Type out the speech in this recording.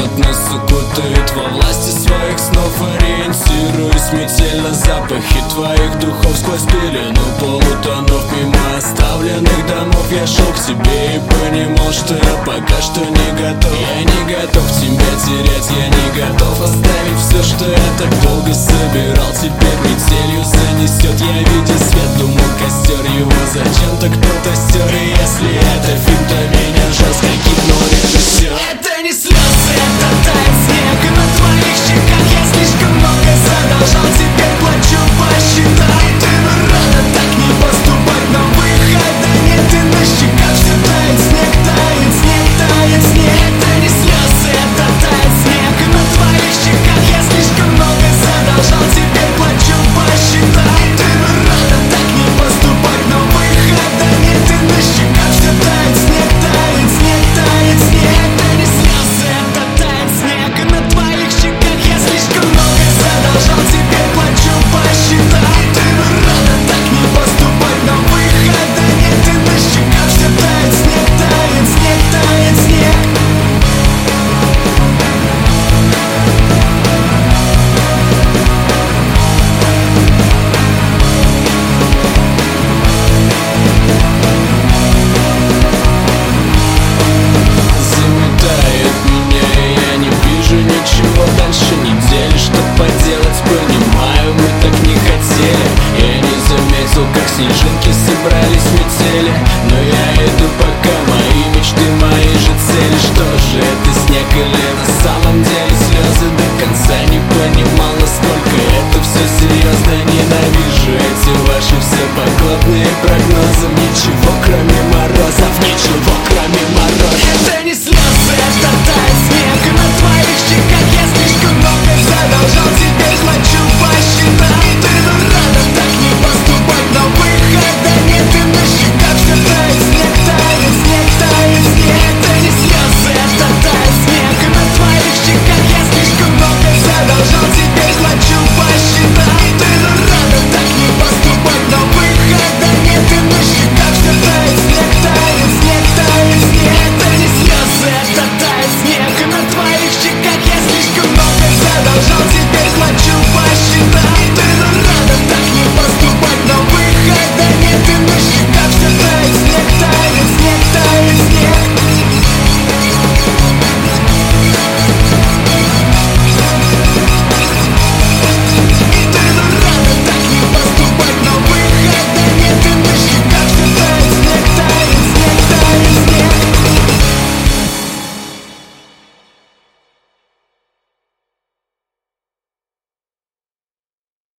Холод нас укутает во власти своих снов. Ориентируюсь смертельно запахи твоих духов. Сквозь пелену полутонов мимо оставленных домов я шел к тебе и понимал, что я пока что не готов. Я не готов тебя терять, я не готов оставить все, что я так долго собирал. Теперь метелью занесет, я видел свет, думал костер, его зачем-то кто-то стер. И если это фильм, то меня жестко кикнул режиссер. Это не слезы, это